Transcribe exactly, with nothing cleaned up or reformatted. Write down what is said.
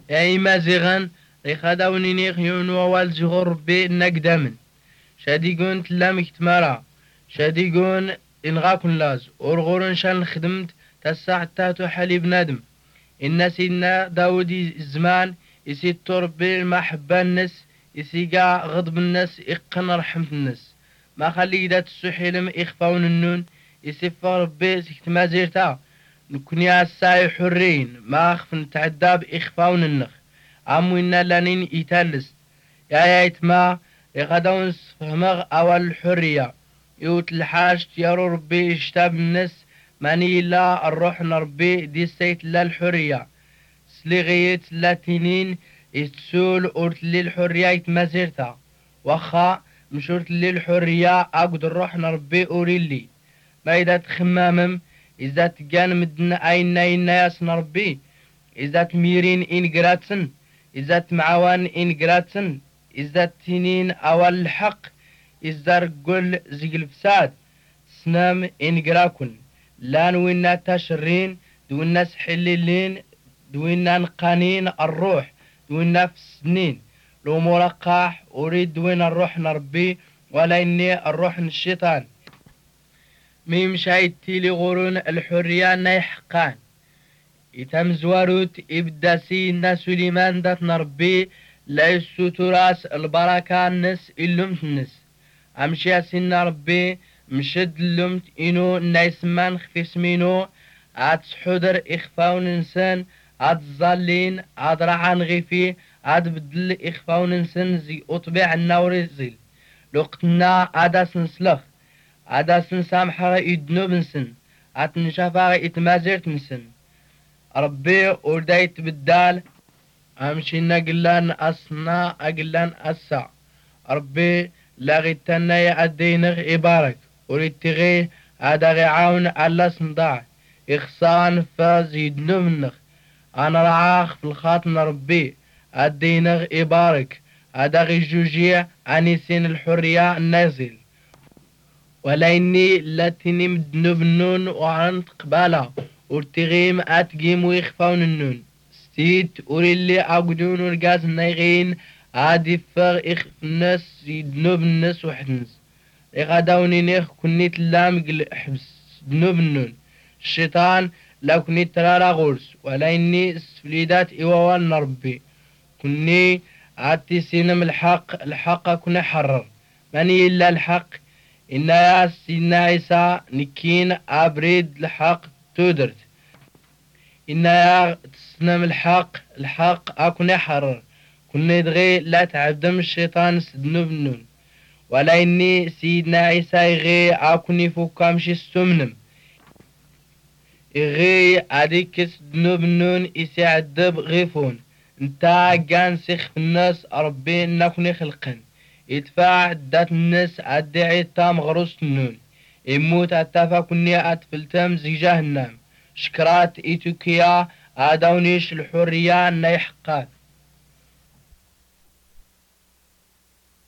أي مازغن ريخداوني نيخيون والزغور ربي نقدمن شاديقون تلامك تمارا شاديقون إن غاكن لاز أرغورن شان خدمت تسع تاتو حليب ندم إن سيدنا داودي الزمان يسي التربي المحبة النس يسيقا غضب الناس إقن رحمة الناس ما خلي دات السحيلم إخفاون النون يسفى ربي سكت ما زيرتا نكوني الساي حرين ما أخفن تعداب إخفاون النخ عمونا لانين يتالس يا يايت ما يغدون فهمغ أول الحرية يوت الحاج يارو ربي اشتاب الناس ماني لا الروح نربي دي سيت لا الحرية سليغيت لاتينين يتسول أورت لي الحرية يتمازيرتا وخا مشورت لي الحرية أقد الروح نربي أوريلي ما إذا تخمامم إذا تجان مدن أين أين ناس نربي إذا تميرين إن جراتن إذا تمعوان إن جراتن إذا تنين أول الحق إذا رجل زيل فساد سنام إن جراكن لان وينا تشرين دون ناس حللين دوينا نقانين الروح دوينا في السنين لو مرقح أريد دوين الروح نربي ولا إني الروح الشيطان ميم شايتي لغورون الحرية نايحقان يتم زواروت إبداسي نا سليمان دات نربي ليسو تراس البركة النس اللمت النس أمشي سن ربي مشد اللمت إنو نايسمان خفيس مينو عاد حضر إخفاون إنسان عاد الظالين عاد رعان غيفي عاد بدل إخفاون إنسان زي أطبع النور زيل لقتنا عاد سنسلخ عاد سنسامحة يدنو بنسن عاد نشافة يتمازرت نسن ربي ودايت بالدال أمشينا قلان أصنا أقلان أسع ربي لاغيتنا يا أدينغ إبارك وريد تغي عاد عاون على صنداع إخصان فاز يدنو منخ أنا رعاخ في الخاطن ربي أدينغ إبارك أدغي جوجيع أني سين الحرية النازل ولا إني لاتني مدنو بالنون وعنت قبالة ورتغيم أتقيم ويخفون النون ستيت وريلي أقدون ورقاز نايغين عادي فاغ إخ الناس يدنو بالناس وحدنس إغاداوني نيخ كنيت اللام حبس دنو بالنون الشيطان لو كني ترى غورس ولا إني سفليدات إيوان نربي كني عاتي سينم الحق الحق كنا حرر ماني إلا الحق إن يا سيدنا عيسى نكين أبريد الحق تودرت إن يا تسنم الحق الحق أكون حرر كنا يدغي لا تعدم الشيطان سدنو بنون ولا إني سيدنا عيسى يغي أكون يفوك أمشي السمنم إغي أديك سدنو بنون يساعدب غيفون انتا جان سيخ الناس ربي نكوني خلقن يدفع دات الناس أدعي تام غروس النون يموت أتفا كني أتفلتم زي جهنم شكرات إيتوكيا أداونيش الحرية نايحقات